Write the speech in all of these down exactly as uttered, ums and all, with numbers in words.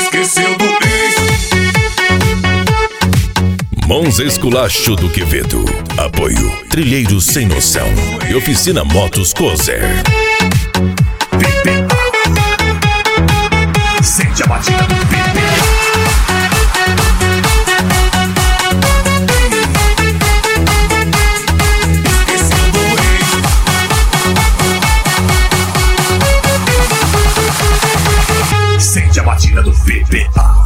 esqueceu do ex. Mons Esculacho do Quevedo. Apoio Trilheiros Sem Noção e Oficina Motos Cozer. P P A. Sente a batida do P P A. Esqueceu do ex. Sente a batida do P P A.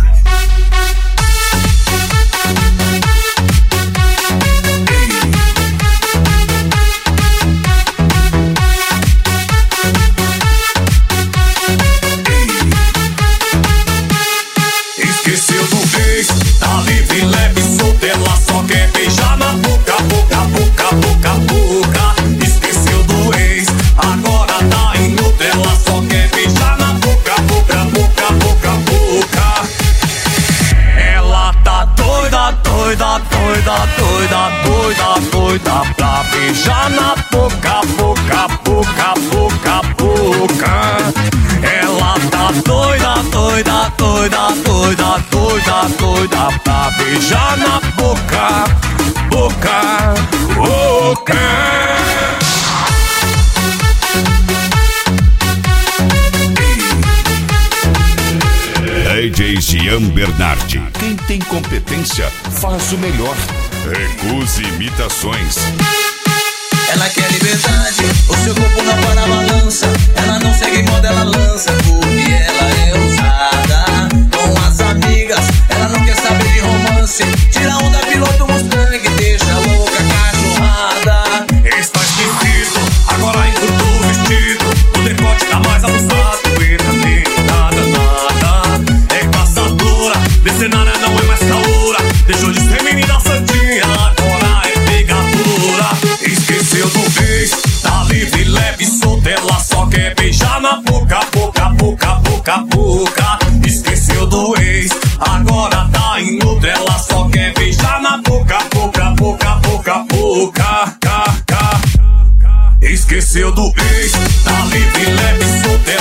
Doida, doida, doida, doida pra beijar na boca, boca, boca, boca, boca. Ela tá doida, doida, doida, doida, doida, doida pra beijar na boca, boca, boca. D J Gian Bernardi. Quem tem competência faz o melhor. Recuse imitações. Ela quer liberdade, o seu corpo não para a balança. Ela não segue moda, ela lança, porque ela é ousada. Com as amigas, ela não quer saber de romance. Tira onda, piloto Mustang, deixa louca cachorrada. Está esquisito, agora encurtou o vestido. O decote tá mais abusado. E também nada, nada. É caçadora, desse nada não é mais caura. Deixou de ser menina santinha, agora é pegadora. Esqueceu do ex, tá livre, leve, solta. Ela só quer beijar na boca, boca, boca, boca, boca. Esqueceu do ex, agora tá em outra. Ela só quer beijar na boca, boca, boca, boca, boca, ca, ca. Esqueceu do ex, tá livre, leve, solta.